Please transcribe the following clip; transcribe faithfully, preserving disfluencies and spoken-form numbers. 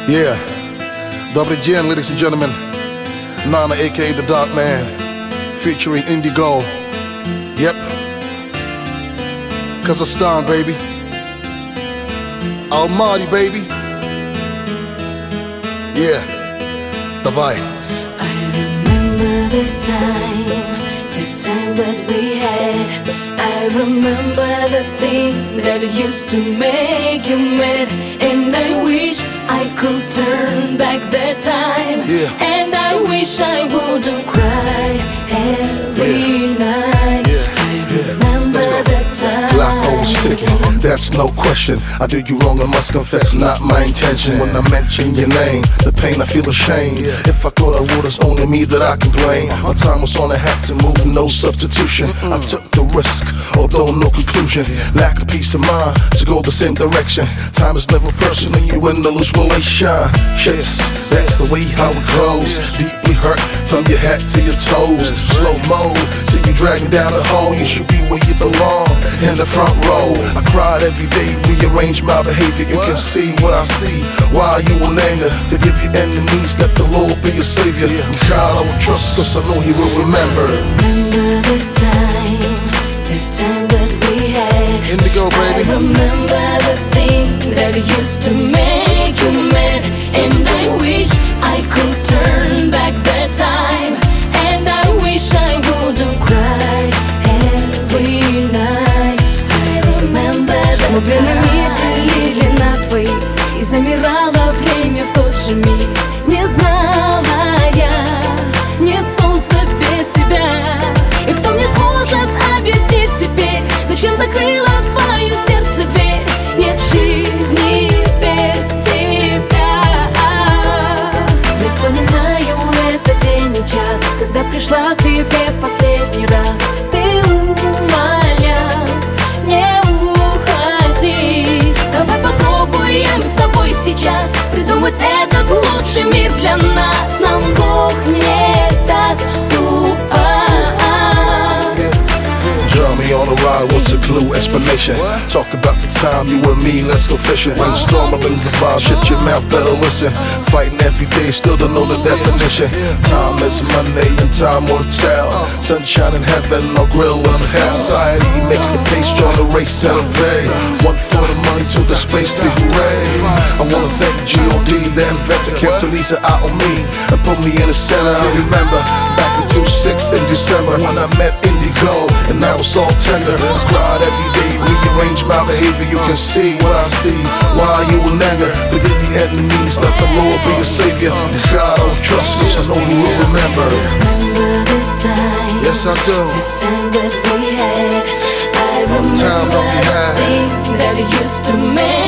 Yeah, Добрый день, ladies and gentlemen. Nana, aka The Dark Man, featuring Indigo. Yep, Kazakhstan, baby. Almaty, baby. Yeah, давай. I remember the time, the time that we had. I remember the thing that used to make you mad. And I wish I could turn back that time. Yeah. And I wish I wouldn't cry every Yeah. night. Yeah. I Yeah. remember Let's go. the time. Clock always ticking, that's no question. I did you wrong, I must confess, not my intention. When I mention your name, the pain I feel ashamed. If I thought I would, it's only me that I can blame. My time was on, I had to move, no substitution. I took the risk, although no conclusion. Lack of peace of mind to go the same direction. Time is never personal, you in the loose relationships. That's the way how it goes. Deeply hurt from your head to your toes. Slow mo, see you dragging down the hole. You should be where you belong, in the front row. I cried every day, rearrange my behavior. You can see what I see, why you in anger. Forgive your enemies, let the Lord be your savior. God I will trust, cause I know he will remember. Remember the time, the time that we had. Indigo, baby. I remember the thing that used to make you mad. And I wish I could turn back that time. And I wish I wouldn't cry every night. I remember the Мгновенно time. мир делили на двоих, и замирало время в тот же миг. Не знала я, нет солнца без тебя. И кто мне сможет объяснить теперь, зачем закрыла свое сердце дверь? Нет жизни без тебя. Я вспоминаю этот день и час, когда пришла к тебе в последний раз. Ты умолял, не уходи. Давай попробуем с тобой сейчас придумать этот лучший мир для нас. Нам Бог не даст упасть. Join me on a ride, what's a clue, explanation? Talk about the time you and me, let's go fishing. Brainstorm up in the vibe, shut your mouth, better listen. Fighting every day, still don't know the definition. Time is money and time will tell. Sunshine in heaven, no grill in hell. Society makes the pace, join the race, celebrate. One for the money, two the space to hooray. I wanna thank G O D, the inventor, kept Lisa out on me and put me in the center. I remember back in two six in December when I met Indigo, and I was all tender. Squad every day, rearrange my behavior. You can see what I see, why you will never forgive your enemies, let the Lord be your savior. God, I will trust us, I know you will remember. Remember the time, Yes, I do. the time that we had. I remember Time that we the had. thing that used to make